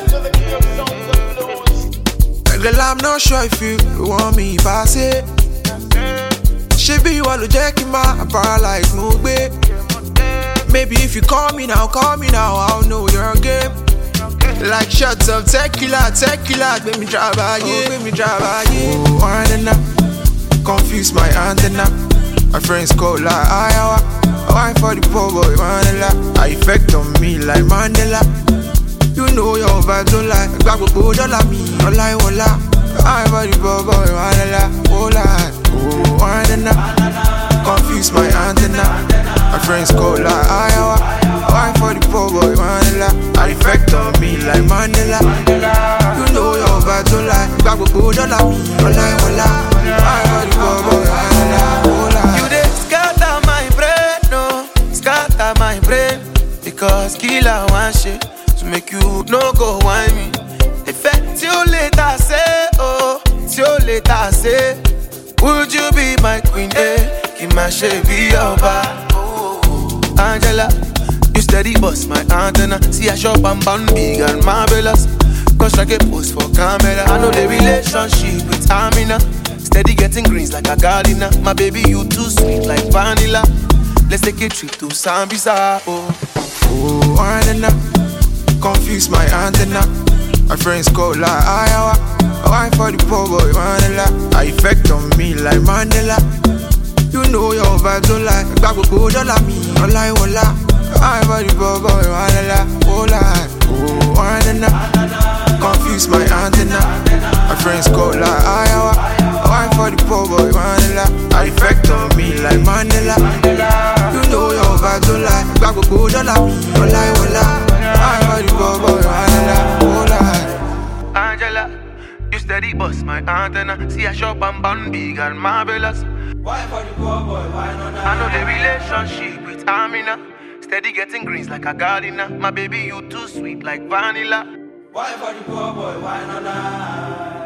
Girl, I'm not sure if you want me if I say. She be what you check in my paralyzed mood, babe. Maybe if you call me now, I'll know your game. Like shots of tequila, make me drive by you, Oh, I confuse my antenna. My friends call like Iowa. Wine for the poor boy, Mandela. I effect on me like Mandela. You know your vibes don't lie. Back with both dollar me, no lie, walla. Wine for the poor boy, Mandela. Oh, I confuse my antenna. My friends call like Iowa. Wine for the poor boy, Mandela. I effect on me like Mandela. You know your vibes don't lie. Back with both dollar me, no lie, walla. Wine for the poor boy, Mandela. You dey scatter my brain, no, scatter my brain. Because killer one shit to make you no go whine me. Effect you later say, oh, till later say. Would you be my queen, eh? Keep my shape be your bar. Angela, you steady bust my antenna. See I shop and bun big and marvelous. Cause I get post for camera. I know the relationship with Amina. Steady getting greens like a gardener. My baby, you too sweet like vanilla. Let's take a trip to Sambisa. Oh, I confuse my antenna. My friends call like Iowa. Wine for the poor boy, Mandela. I effect on me like Mandela. You know your vibes don't lie. Back with both dollar me, no lie, walla. Wine for the poor boy, Mandela. Oh, I confuse my antenna. My friends call like Iowa. Wine for the poor boy, Mandela. I effect on me like Mandela. You know your vibes don't lie. Back with both dollar me, no lie, walla. Wine for the poor boy, Mandela. Oh, Angela, you steady bust my antenna. See I shop and bun big and marvelous. Why for the poor boy, why not? I know the relationship with Amina. Steady getting greens like a gardener. My baby, you too sweet like vanilla. Why for the poor boy, why not?